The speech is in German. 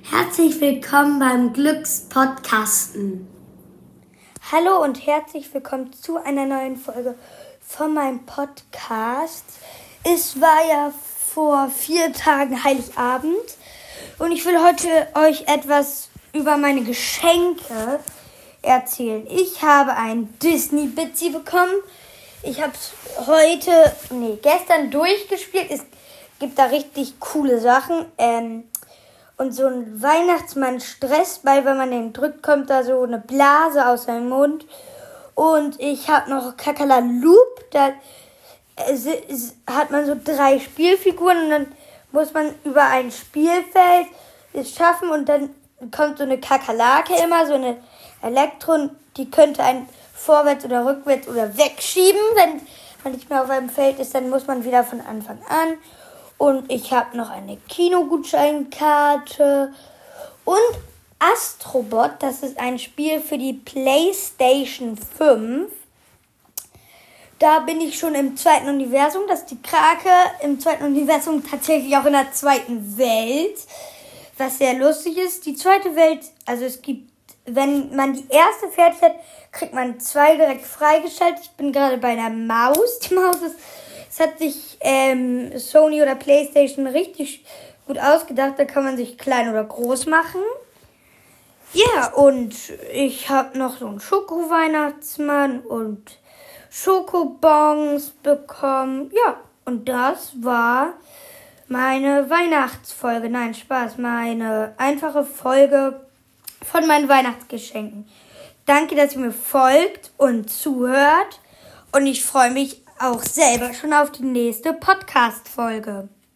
Herzlich willkommen beim Glückspodcasten. Hallo und herzlich willkommen zu einer neuen Folge von meinem Podcast. Es war ja vor 4 Tagen Heiligabend und ich will heute euch etwas über meine Geschenke erzählen. Ich habe ein Disney-Bitsy bekommen. Ich habe es gestern durchgespielt. Es gibt da richtig coole Sachen. Und so ein Weihnachtsmann-Stressball, wenn man den drückt, kommt da so eine Blase aus seinem Mund. Und ich habe noch Kakala-Loop. Da hat man so 3 Spielfiguren und dann muss man über ein Spielfeld es schaffen und dann kommt so eine Kakerlake immer, so eine Elektron, die könnte einen vorwärts oder rückwärts oder wegschieben. Wenn man nicht mehr auf einem Feld ist, dann muss man wieder von Anfang an. Und ich habe noch eine Kinogutscheinkarte und Astrobot, das ist ein Spiel für die PlayStation 5. Da bin ich schon im 2. Universum, das ist die Krake im 2. Universum, tatsächlich auch in der 2. Welt, was sehr lustig ist. Die 2. Welt, also es gibt, wenn man die erste fertig hat, kriegt man 2 direkt freigeschaltet. Ich bin gerade bei einer Maus. Die Maus ist... Es hat sich Sony oder PlayStation richtig gut ausgedacht. Da kann man sich klein oder groß machen. Ja, und ich habe noch so einen Schoko-Weihnachtsmann und Schokobons bekommen. Ja, und das war meine Weihnachtsfolge. Nein, Spaß. Meine einfache Folge von meinen Weihnachtsgeschenken. Danke, dass ihr mir folgt und zuhört. Und ich freue mich auch selber schon auf die nächste Podcast-Folge.